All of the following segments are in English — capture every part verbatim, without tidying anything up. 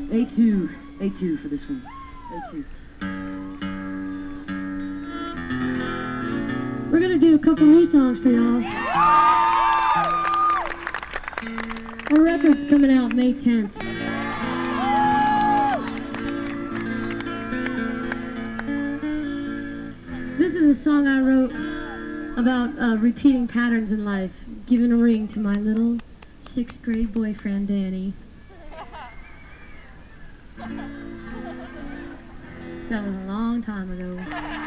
A two. A two for this one. A two. We're gonna do a couple new songs for y'all. Our record's coming out May tenth. This is a song I wrote about uh, repeating patterns in life, giving a ring to my little sixth grade boyfriend, Danny. That was a long time ago.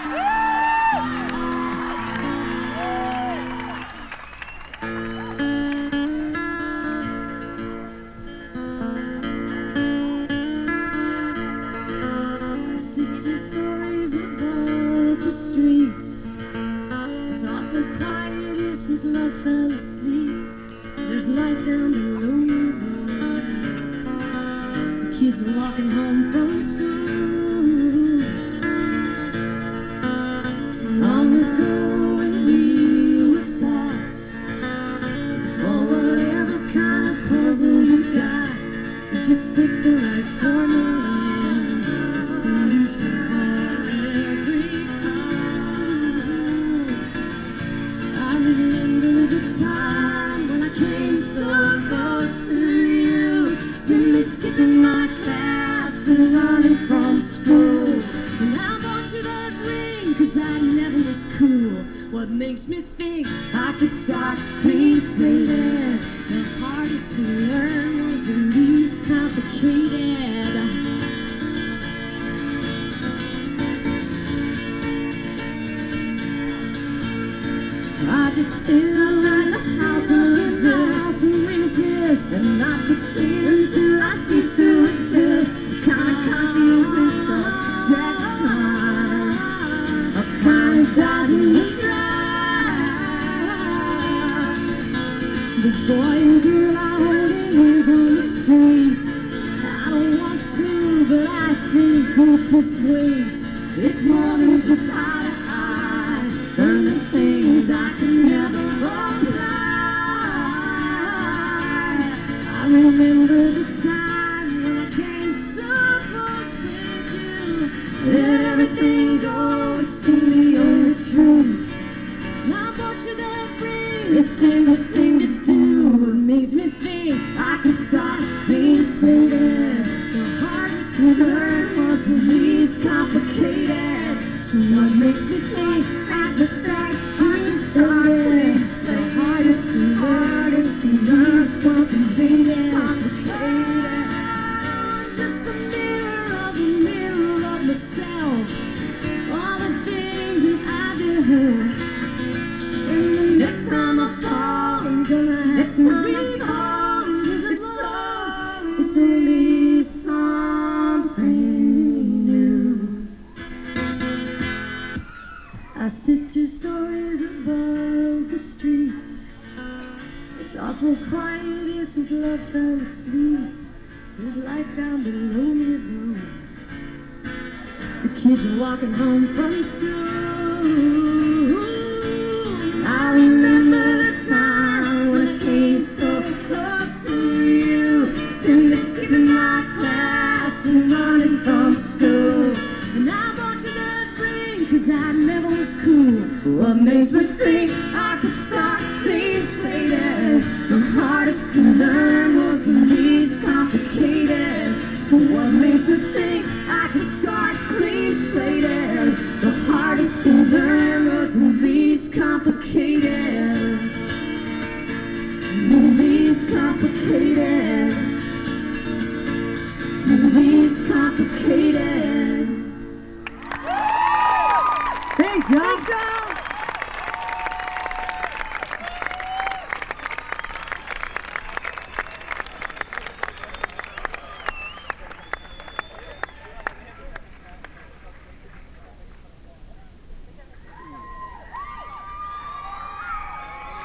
Stitcher stories above the streets. It's awful quiet here since love fell asleep. There's light down below your door. The kids are walking home from school. Long ago when we were socks, for whatever kind of puzzle you got, you just stick the right formula in, the solution for every problem. I remember the time when I came so close to you, simply skipping my class and running from school. And I bought you that ring, cause I never was cool. What makes me think I could start clean slated? The hardest to learn was the least complicated. I just feel like a house of resist, and not to see until I cease to exist. The kind of conscious subjection, a kind of dodging the track. The boy and girl are holding hands on the streets. I don't want to, but I think hope just waits. It's more than just eye to eye, learning things I can never apply. I remember the time when I came so close with you. Let everything go, it seemed the only truth. Now I bought you that ring, it seemed the thing to do. It makes me think I can start being slated. The hardest to learn was the least complicated. So what makes me think I can start being started? The hardest to learn is the least complicated. Complicated. Just a mirror of a mirror of myself. All the things that I do. And the next time I fall, I'm gonna have to recall. It's so, it's only something new. I sit two stories above the streets. It's awful quiet here since love fell asleep. There's light down below me though. The kids are walking home from school. I remember the time when I came so close to you, simply skipping my class and running from school. And I bought you that ring, cause I never was cool. What makes me think I could start clean slated? The hardest to learn was the least complicated. So what makes me think I could start clean slated? The hardest to learn was the least complicated. The least complicated. The least complicated. Thanks, y'all.